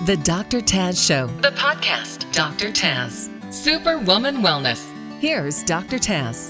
The Dr. Taz Show, the podcast. Dr. Taz, Superwoman Wellness. Here's Dr. Taz.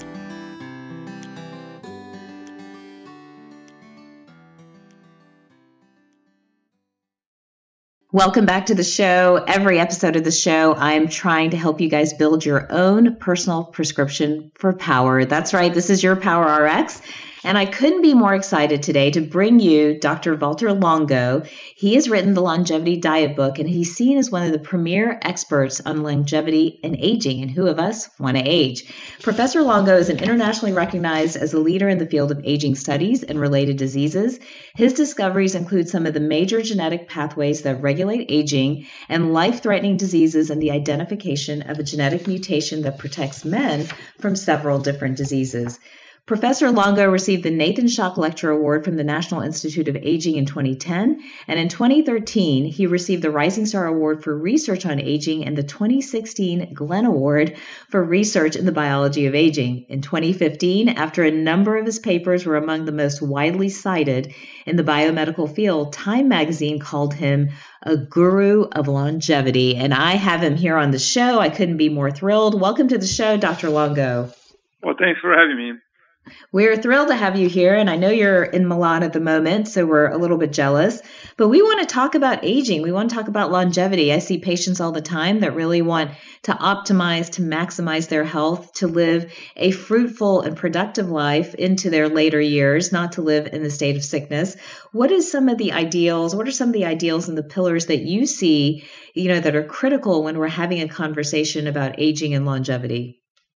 Welcome back to the show. Every episode of the show, I'm trying to help you guys build your own personal prescription for power. That's right. This is your Power RX. And I couldn't be more excited today to bring you Dr. Valter Longo. He has written the Longevity Diet book, and he's seen as one of the premier experts on longevity and aging, and who of us want to age. Professor Longo is an internationally recognized as a leader in the field of aging studies and related diseases. His discoveries include some of the major genetic pathways that regulate aging and life-threatening diseases, and the identification of a genetic mutation that protects men from several different diseases. Professor Longo received the Nathan Schock Lecture Award from the National Institute of Aging in 2010, and in 2013, he received the Rising Star Award for Research on Aging and the 2016 Glenn Award for Research in the Biology of Aging. In 2015, after a number of his papers were among the most widely cited in the biomedical field, Time magazine called him a guru of longevity, and I have him here on the show. I couldn't be more thrilled. Welcome to the show, Dr. Longo. Well, thanks for having me. We're thrilled to have you here, and I know you're in Milan at the moment, so we're a little bit jealous. But we want to talk about aging. We want to talk about longevity. I see patients all the time that really want to optimize, to maximize their health, to live a fruitful and productive life into their later years, not to live in the state of sickness. What are some of the ideals and the pillars that you see, that are critical when we're having a conversation about aging and longevity?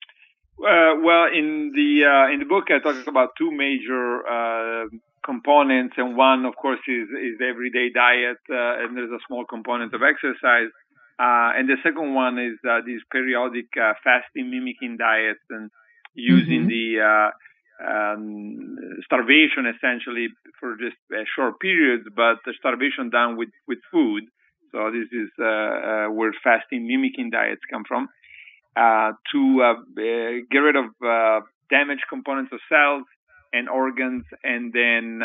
Well, in the book, I talk about two major components, and one, of course, is the everyday diet, and there's a small component of exercise, and the second one is these periodic fasting mimicking diets and using the starvation essentially for just short periods, but the starvation done with food. So this is where fasting mimicking diets come from. To get rid of damaged components of cells and organs, and then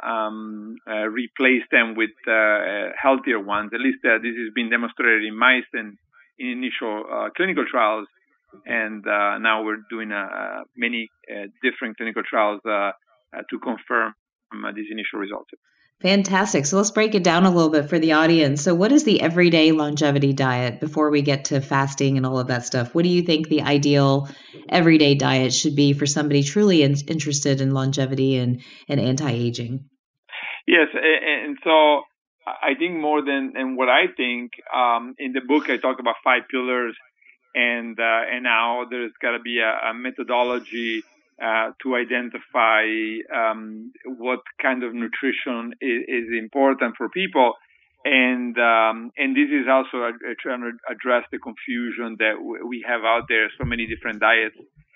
replace them with healthier ones. At least this has been demonstrated in mice and in initial clinical trials, and now we're doing many different clinical trials to confirm these initial results. Fantastic. So let's break it down a little bit for the audience. So what is the everyday longevity diet before we get to fasting and all of that stuff? What do you think the ideal everyday diet should be for somebody truly interested in longevity and anti-aging? Yes. And so I think more than what I think, in the book, I talk about 5 pillars, and now there's got to be a methodology to identify what kind of nutrition is important for people, and this is also trying to address the confusion that we have out there. So many different diets,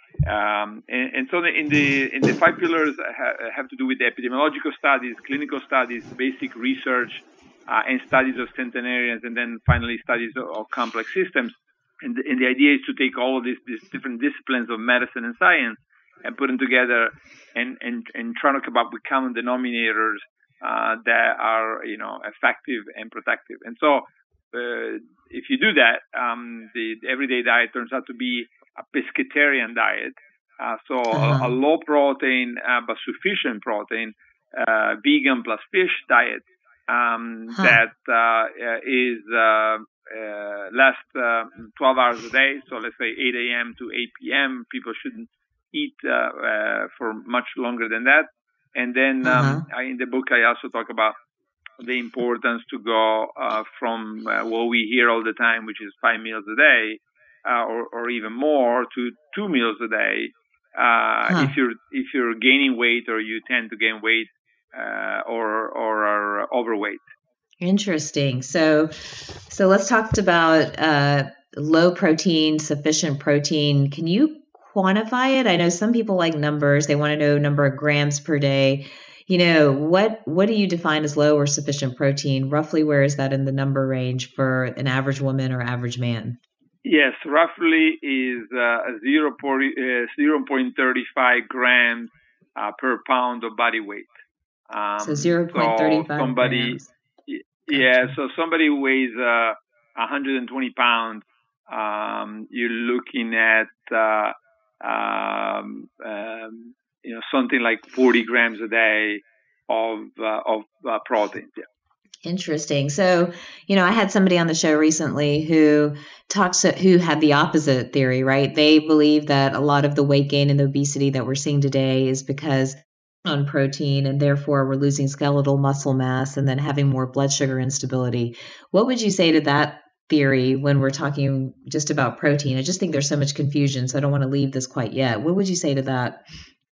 and so in the 5 pillars have to do with the epidemiological studies, clinical studies, basic research, and studies of centenarians, and then finally studies of complex systems. And the idea is to take all of these different disciplines of medicine and science and put them together and try to come up with common denominators that are, effective and protective. And so if you do that, the everyday diet turns out to be a pescatarian diet. So a low protein but sufficient protein, vegan plus fish diet that is lasts 12 hours a day. So let's say 8 a.m. to 8 p.m. People shouldn't eat for much longer than that. And then in the book, I also talk about the importance to go from what we hear all the time, which is 5 meals a day, or even more, to 2 meals a day. If you're gaining weight, or you tend to gain weight, or are overweight. Interesting. So let's talk about low protein, sufficient protein. Can you quantify it? I know some people like numbers. They want to know number of grams per day. What do you define as low or sufficient protein? Roughly, where is that in the number range for an average woman or average man? Yes, roughly is 0.35 grams per pound of body weight. So 0.35 grams. Yeah, so somebody who weighs 120 pounds, you're looking at something like 40 grams a day of protein. Yeah. Interesting. So, I had somebody on the show recently who had the opposite theory, right? They believe that a lot of the weight gain and the obesity that we're seeing today is because on protein, and therefore we're losing skeletal muscle mass and then having more blood sugar instability. What would you say to that theory when we're talking just about protein? I just think there's so much confusion, so I don't want to leave this quite yet. What would you say to that?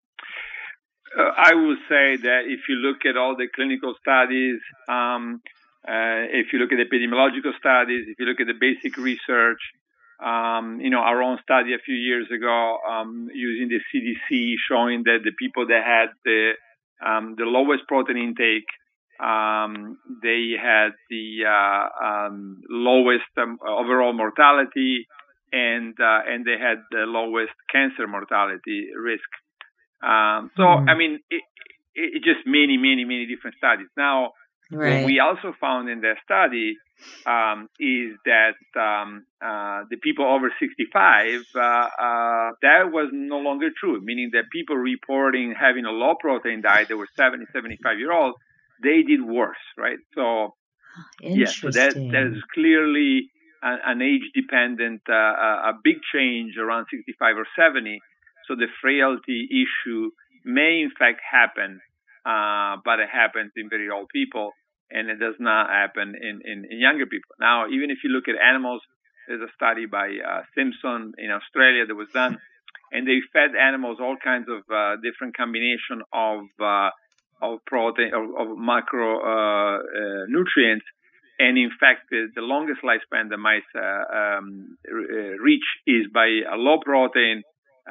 I would say that if you look at all the clinical studies, if you look at epidemiological studies, if you look at the basic research, our own study a few years ago using the CDC showing that the people that had the lowest protein intake, they had the lowest overall mortality, and they had the lowest cancer mortality risk. I mean, it just many different studies. Now, right. What we also found in that study is that the people over 65, that was no longer true, meaning that people reporting having a low protein diet, they were 70, 75-year-olds, they did worse, right? So, so that is clearly an age-dependent, a big change around 65 or 70. So the frailty issue may in fact happen, but it happens in very old people, and it does not happen in younger people. Now, even if you look at animals, there's a study by Simpson in Australia that was done, and they fed animals all kinds of different combination of protein, of macronutrients, and in fact, the longest lifespan the mice reach is by a low protein,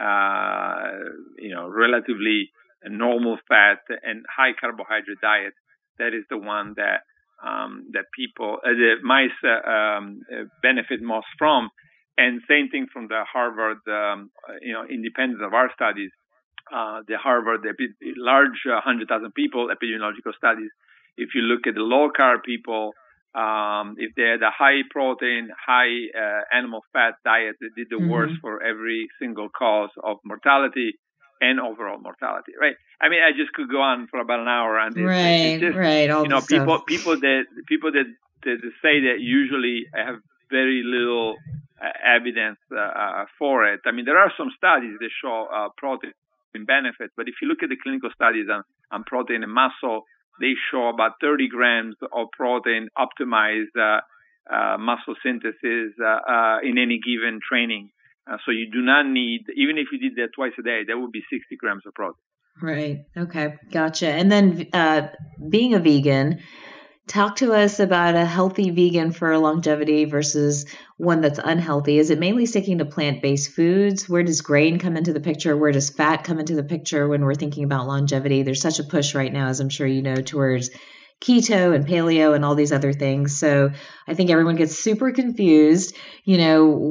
relatively normal fat and high carbohydrate diet. That is the one that people, the mice benefit most from. And same thing from the Harvard, independent of our studies, the Harvard large 100,000 people epidemiological studies. If you look at the low carb people, if they had a high protein, high animal fat diet, they did the worst for every single cause of mortality and overall mortality, right? I mean, I just could go on for about an hour on this. Right. All people that say that usually have very little evidence for it. I mean, there are some studies that show protein benefits, but if you look at the clinical studies on protein and muscle, they show about 30 grams of protein optimized muscle synthesis in any given training. So you do not need, even if you did that twice a day, that would be 60 grams of protein. Right. Okay. Gotcha. And then being a vegan, talk to us about a healthy vegan for longevity versus one that's unhealthy. Is it mainly sticking to plant-based foods? Where does grain come into the picture? Where does fat come into the picture when we're thinking about longevity? There's such a push right now, as I'm sure you know, towards keto and paleo and all these other things. So I think everyone gets super confused, when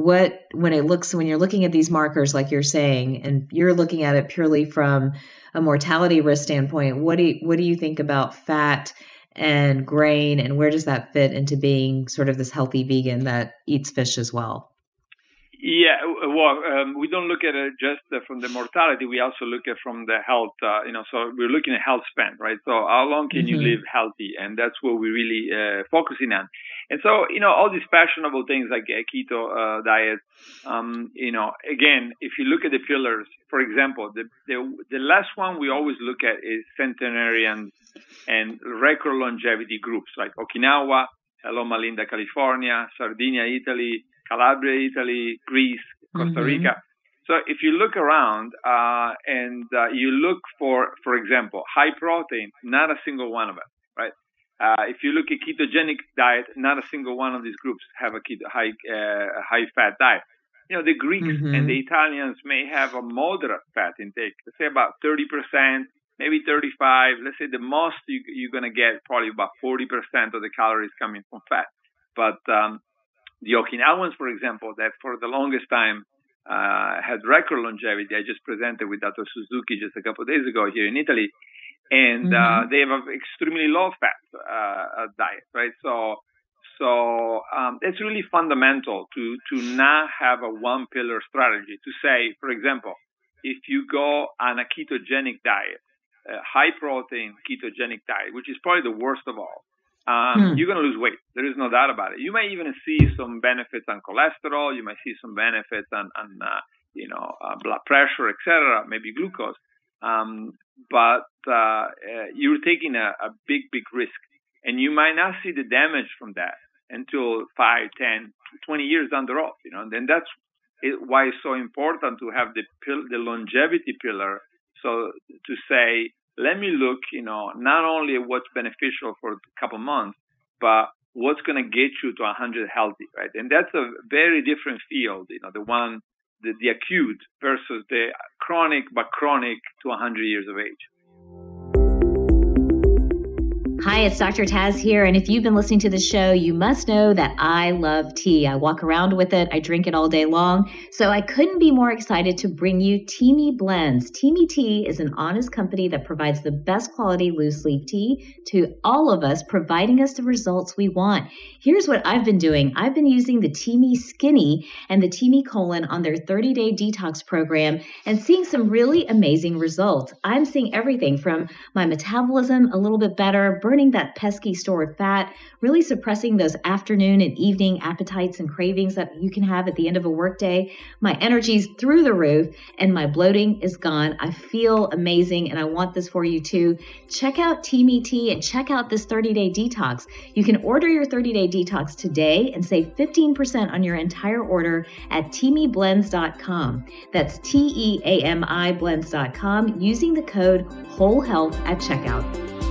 you're looking at these markers, like you're saying, and you're looking at it purely from a mortality risk standpoint. What do you think about fat and grain, and where does that fit into being sort of this healthy vegan that eats fish as well? Yeah, we don't look at it just from the mortality. We also look at from the health, so we're looking at health span, right? So how long can you live healthy? And that's what we're really focusing on. And so, all these fashionable things like keto diet, again, if you look at the pillars, for example, the last one we always look at is centenarians and record longevity groups like Okinawa, Loma Linda, California, Sardinia, Italy, Calabria, Italy, Greece, Costa Rica. So if you look around and you look for example, high protein, not a single one of them, right? If you look at ketogenic diet, not a single one of these groups have a high fat diet. The Greeks and the Italians may have a moderate fat intake, let's say about 30%, maybe 35. Let's say the most you're going to get probably about 40% of the calories coming from fat. But the Okinawans, for example, that for the longest time had record longevity, I just presented with Dr. Suzuki just a couple of days ago here in Italy, and they have an extremely low-fat diet, right? So it's really fundamental to not have a one-pillar strategy. To say, for example, if you go on a ketogenic diet, high-protein ketogenic diet, which is probably the worst of all, you're going to lose weight. There is no doubt about it. You may even see some benefits on cholesterol. You might see some benefits on blood pressure, etc., maybe glucose. But you're taking a big risk, and you might not see the damage from that until 5, 10, 20 years down the road. And then that's why it's so important to have the longevity pillar. So to say, let me look, not only at what's beneficial for a couple months, but what's going to get you to 100 healthy, right? And that's a very different field, the acute versus the chronic to 100 years of age. Hi, it's Dr. Taz here. And if you've been listening to the show, you must know that I love tea. I walk around with it. I drink it all day long. So I couldn't be more excited to bring you Teami Blends. Teami Tea is an honest company that provides the best quality loose leaf tea to all of us, providing us the results we want. Here's what I've been doing. I've been using the Teami Skinny and the Teami Colon on their 30-day detox program and seeing some really amazing results. I'm seeing everything from my metabolism a little bit better, burning that pesky stored fat, really suppressing those afternoon and evening appetites and cravings that you can have at the end of a workday. My energy's through the roof and my bloating is gone. I feel amazing and I want this for you too. Check out Teami Tea and check out this 30-day detox. You can order your 30-day detox today and save 15% on your entire order at TeamiBlends.com. That's TEAMI Blends.com using the code WHOLEHEALTH at checkout.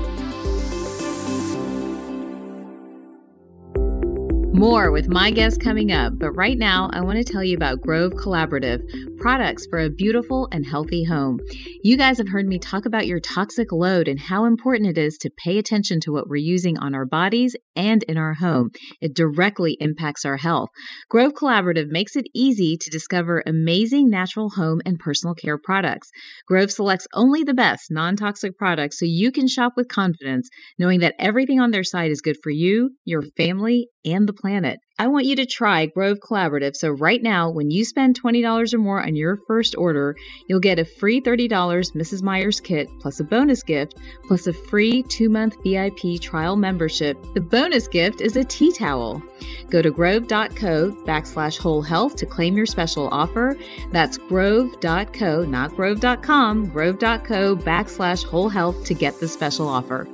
More with my guest coming up, but right now I want to tell you about Grove Collaborative, products for a beautiful and healthy home. You guys have heard me talk about your toxic load and how important it is to pay attention to what we're using on our bodies and in our home. It directly impacts our health. Grove Collaborative makes it easy to discover amazing natural home and personal care products. Grove selects only the best non-toxic products so you can shop with confidence, knowing that everything on their site is good for you, your family, and the planet. I want you to try Grove Collaborative. So right now, when you spend $20 or more on your first order, you'll get a free $30 Mrs. Meyer's kit plus a bonus gift plus a free 2-month VIP trial membership. The bonus gift is a tea towel. Go to grove.co/wholehealth to claim your special offer. That's grove.co, not grove.com, grove.co/wholehealth to get the special offer.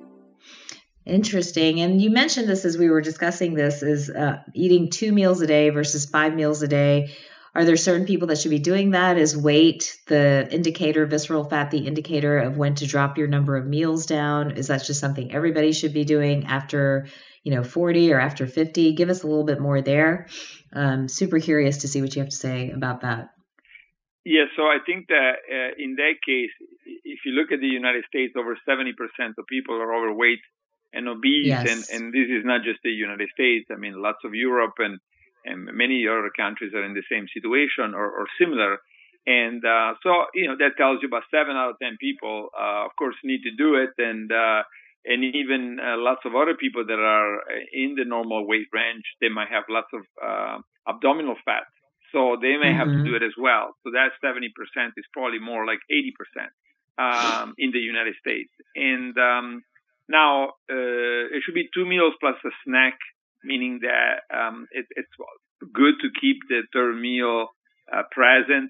Interesting. And you mentioned this as we were discussing this, is eating 2 meals a day versus 5 meals a day. Are there certain people that should be doing that? Is weight the indicator, visceral fat, the indicator of when to drop your number of meals down? Is that just something everybody should be doing after, 40 or after 50? Give us a little bit more there. Super curious to see what you have to say about that. Yeah, so I think that in that case, if you look at the United States, over 70% of people are overweight and obese, yes. and this is not just the United States. I mean, lots of Europe and many other countries are in the same situation or similar. And so that tells you about 7 out of 10 people, of course, need to do it. And even lots of other people that are in the normal weight range, they might have lots of abdominal fat. So they may have to do it as well. So that 70% is probably more like 80% in the United States. And now, it should be 2 meals plus a snack, meaning that it's good to keep the third meal present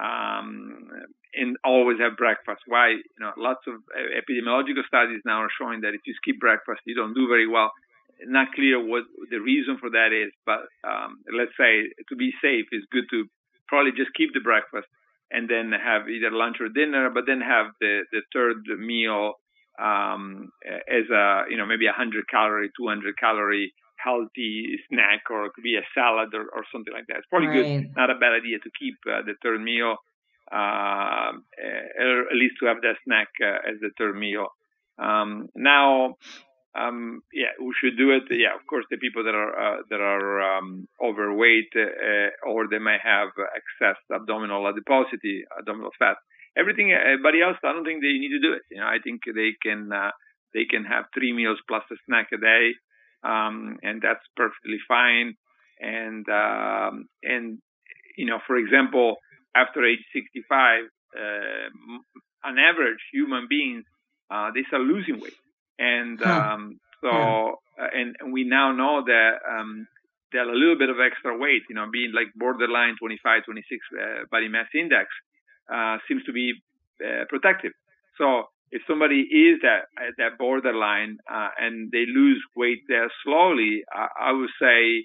and always have breakfast. Why? Lots of epidemiological studies now are showing that if you skip breakfast, you don't do very well. Not clear what the reason for that is, but let's say to be safe, it's good to probably just keep the breakfast and then have either lunch or dinner, but then have the third meal as a maybe 100 calorie, 200 calorie healthy snack, or it could be a salad or something like that. It's probably good, not a bad idea to keep the third meal, or at least to have that snack as the third meal. We should do it. Yeah, of course, the people that are overweight or they may have excess abdominal adiposity, abdominal fat. everybody else, I don't think they need to do it. I think they can have 3 meals plus a snack a day, and that's perfectly fine. And for example, after age 65, on average, human beings they start losing weight, and and we now know that that a little bit of extra weight, being like borderline 25, 26 body mass index, seems to be protective. So if somebody is at that borderline and they lose weight there slowly, I would say,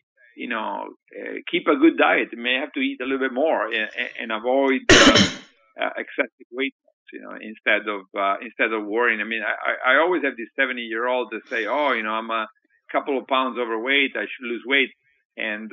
keep a good diet. You may have to eat a little bit more and avoid excessive weight, instead of worrying. I mean, I always have these 70-year-olds that say, I'm a couple of pounds overweight, I should lose weight. And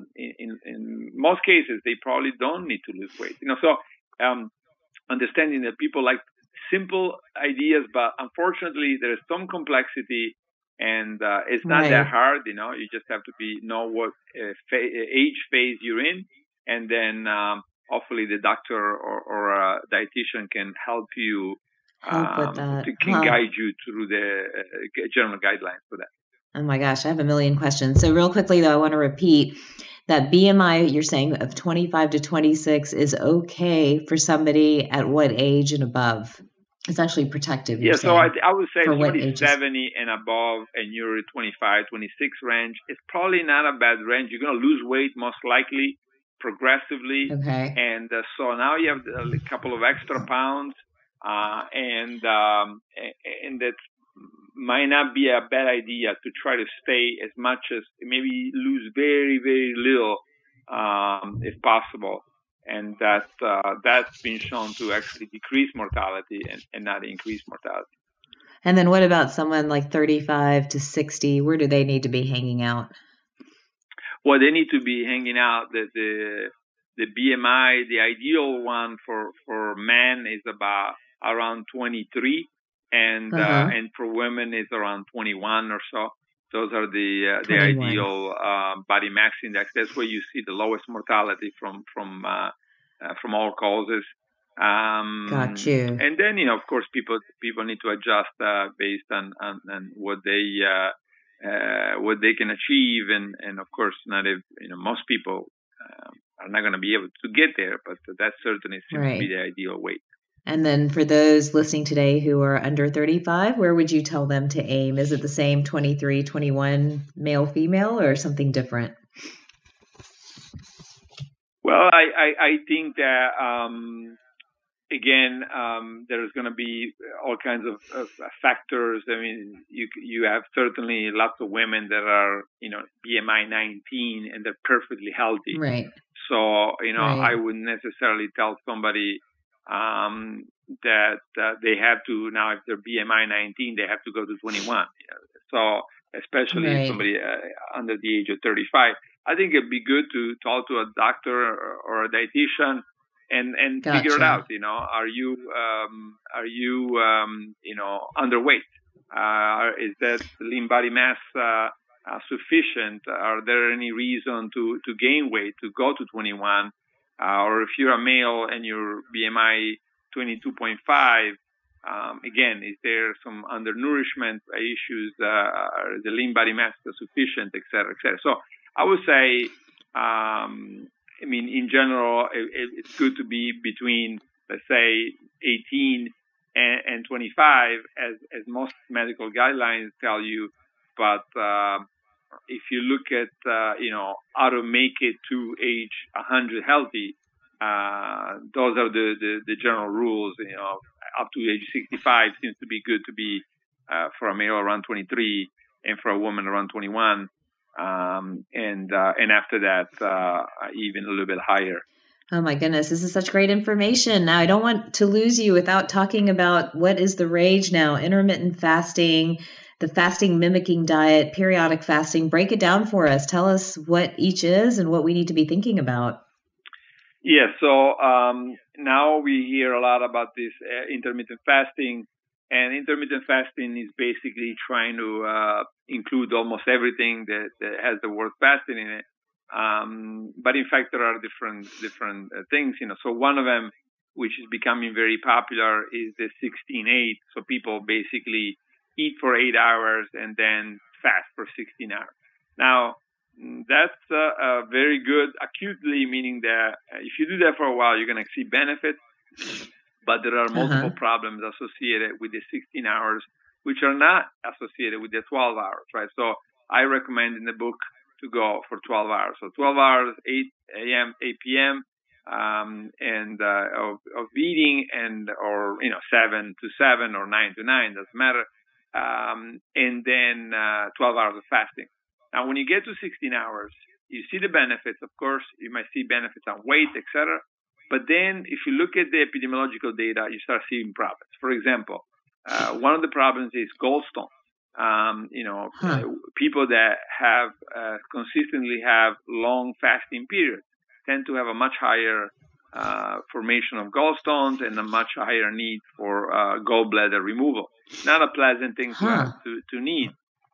in most cases, they probably don't need to lose weight. So understanding that people like simple ideas, but unfortunately, there's some complexity, and it's not that hard. You just have to know what age phase you're in, and then hopefully the doctor or a dietitian can help you, can guide you through the general guidelines for that. Oh my gosh, I have a million questions. So real quickly though, I want to repeat that BMI you're saying of 25 to 26 is okay for somebody at what age and above? It's actually protective. Yeah, so I would say somebody 70 and above and you're 25, 26 range, it's probably not a bad range. You're going to lose weight most likely progressively. Okay. And so now you have a couple of extra pounds, and that might not be a bad idea to try to stay as much as maybe lose very, very little if possible. And that's been shown to actually decrease mortality and not increase mortality. And then what about someone like 35 to 60? Where do they need to be hanging out? Well, they need to be hanging out. The BMI, the ideal one for men is about around 23, and for women is around 21 or so. Those are the ideal body mass index. That's where you see the lowest mortality from all causes. Got you. And then of course people need to adjust based on what they can achieve, and of course most people are not going to be able to get there, but that certainly seems to be the ideal weight. And then for those listening today who are under 35, where would you tell them to aim? Is it the same 23, 21 male, female, or something different? Well, I think that, again, there's going to be all kinds of factors. I mean, you have certainly lots of women that are, BMI 19 and they're perfectly healthy. Right. So, I wouldn't necessarily tell somebody that they have to, now if they're BMI 19, they have to go to 21. So especially somebody under the age of 35. I think it'd be good to talk to a doctor or a dietitian and figure it out. Are you underweight? Is that lean body mass sufficient? Are there any reason to gain weight, to go to 21? Or if you're a male and your BMI 22.5, again, is there some undernourishment issues? Are the lean body mass sufficient, et cetera, et cetera? So I would say, in general, it's good to be between, let's say, 18 and 25, as most medical guidelines tell you. But if you look at, how to make it to age 100 healthy, those are the general rules. Up to age 65 seems to be good to be for a male around 23 and for a woman around 21. And after that, even a little bit higher. Oh my goodness, this is such great information. Now, I don't want to lose you without talking about what is the rage now, intermittent fasting, the fasting mimicking diet, periodic fasting. Break it down for us. Tell us what each is and what we need to be thinking about. Yeah, so now we hear a lot about this intermittent fasting, and intermittent fasting is basically trying to include almost everything that has the word fasting in it. But in fact, there are different things. So one of them which is becoming very popular, is the 16-8. So people basically eat for 8 hours and then fast for 16 hours. Now, that's very good acutely, meaning that if you do that for a while, you're going to see benefits, but there are multiple problems associated with the 16 hours, which are not associated with the 12 hours, right? So I recommend in the book to go for 12 hours. So 12 hours, 8 a.m., 8 p.m., of eating, or 7 to 7 or 9 to 9, doesn't matter, and then 12 hours of fasting. Now, when you get to 16 hours, you see the benefits. Of course, you might see benefits on weight, etc. But then, if you look at the epidemiological data, you start seeing problems. For example, one of the problems is gallstones. People that have consistently have long fasting periods tend to have a much higher formation of gallstones and a much higher need for gallbladder removal. Not a pleasant thing to need.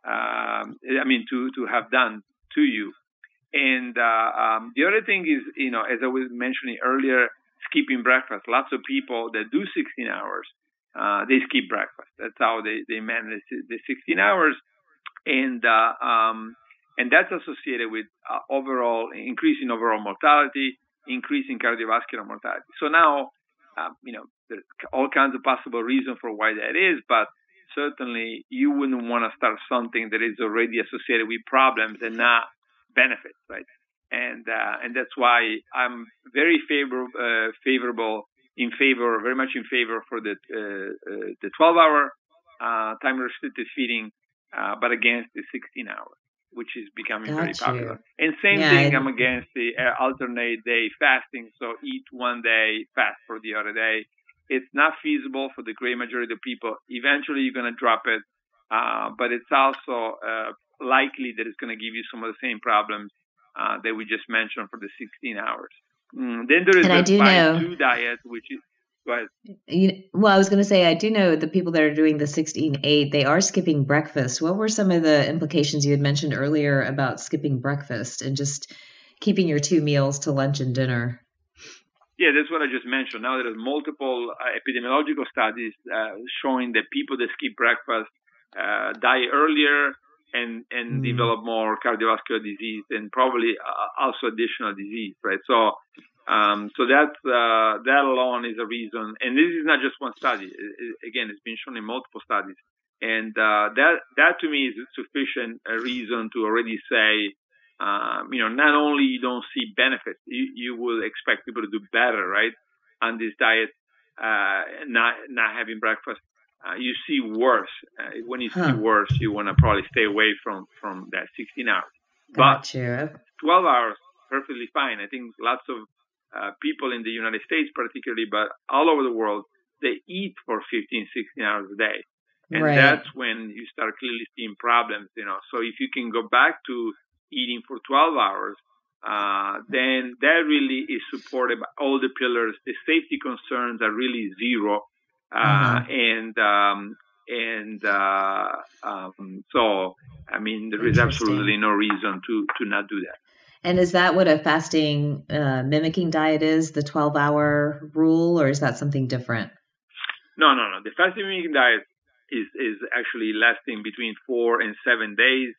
To have done to you. And the other thing is, as I was mentioning earlier, skipping breakfast. Lots of people that do 16 hours, they skip breakfast. That's how they manage the 16 hours. And that's associated with increasing overall mortality, increasing cardiovascular mortality. So now, there's all kinds of possible reasons for why that is, but certainly you wouldn't want to start something that is already associated with problems and not benefits, right? And that's why I'm very very much in favor for the 12-hour time-restricted feeding, but against the 16 hours, which is becoming very popular. And same thing, I'm against the alternate day fasting. So eat one day, fast for the other day. It's not feasible for the great majority of people. Eventually, you're going to drop it, but it's also likely that it's going to give you some of the same problems that we just mentioned for the 16 hours. Then there is the 5-2 diet, which is, go ahead. Well, I was going to say, I do know the people that are doing the 16-8, they are skipping breakfast. What were some of the implications you had mentioned earlier about skipping breakfast and just keeping your 2 meals to lunch and dinner? Yeah, that's what I just mentioned. Now there's multiple epidemiological studies showing that people that skip breakfast die earlier and develop more cardiovascular disease and probably also additional disease, right? So that alone is a reason. And this is not just one study. Again, it's been shown in multiple studies. And that to me is a sufficient reason to already say, not only you don't see benefits, you will expect people to do better, right, on this diet, not having breakfast. You see worse. When you see worse, you want to probably stay away from that 16 hours. Gotcha. But 12 hours, perfectly fine. I think lots of people in the United States particularly, but all over the world, they eat for 15, 16 hours a day. And that's when you start clearly seeing problems, So if you can go back to eating for 12 hours, then that really is supported by all the pillars. The safety concerns are really zero. So, there is absolutely no reason to not do that. And is that what a fasting mimicking diet is, the 12-hour rule, or is that something different? No. The fasting mimicking diet is actually lasting between 4 and 7 days.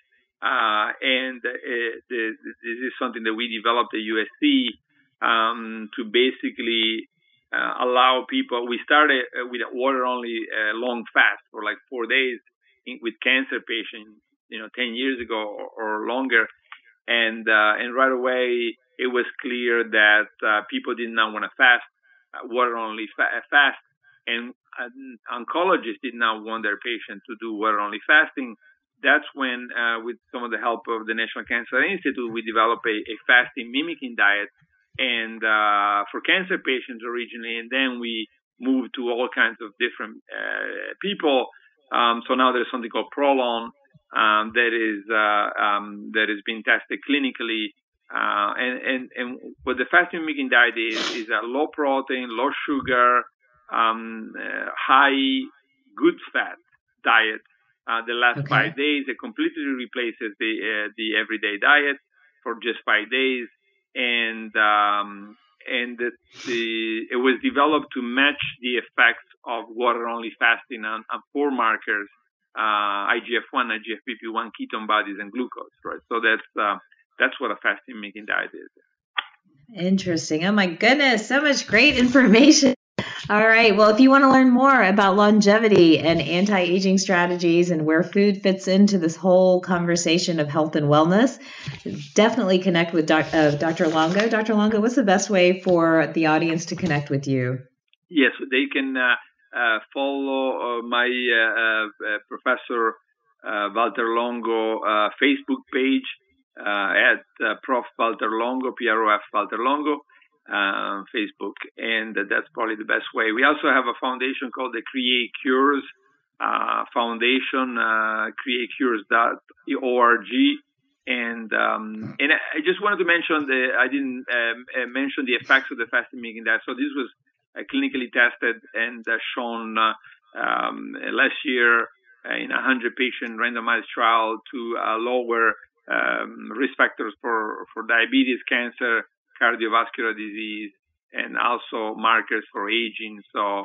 This is something that we developed at USC to basically allow people. We started with a water-only long fast for like 4 days with cancer patients, 10 years ago or longer, and right away it was clear that people did not want to fast water-only fast, and oncologists did not want their patients to do water-only fasting. That's when, with some of the help of the National Cancer Institute, we developed a fasting mimicking diet, and for cancer patients originally, and then we moved to all kinds of different people. So now there's something called Prolon that is being tested clinically, and what the fasting mimicking diet is a low protein, low sugar, high good fat diet. The last 5 days, it completely replaces the everyday diet for just 5 days, and and it was developed to match the effects of water-only fasting on 4 markers, IGF-1, IGF-PP1, ketone bodies, and glucose. Right. So that's what a fasting-making diet is. Interesting. Oh my goodness, so much great information. All right. Well, if you want to learn more about longevity and anti-aging strategies and where food fits into this whole conversation of health and wellness, definitely connect with Dr. Longo. Dr. Longo, what's the best way for the audience to connect with you? Yes, they can follow my Professor Walter Longo Facebook page at Prof. Walter Longo, PROF Walter Longo. Facebook, and that's probably the best way. We also have a foundation called the Create Cures Foundation, createcures.org, and I just wanted to mention I didn't mention the effects of the fasting-making diet. So this was clinically tested and shown last year in a 100-patient randomized trial to lower risk factors for diabetes, cancer, cardiovascular disease, and also markers for aging. So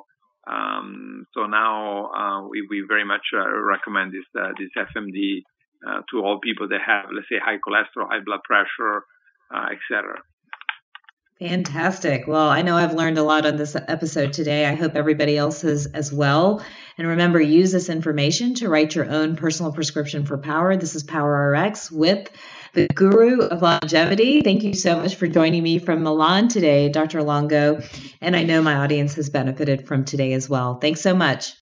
now we very much recommend this FMD to all people that have, let's say, high cholesterol, high blood pressure, etc. Fantastic. Well, I know I've learned a lot on this episode today. I hope everybody else has as well. And remember, use this information to write your own personal prescription for power. This is Power RX with the guru of longevity. Thank you so much for joining me from Milan today, Dr. Longo. And I know my audience has benefited from today as well. Thanks so much.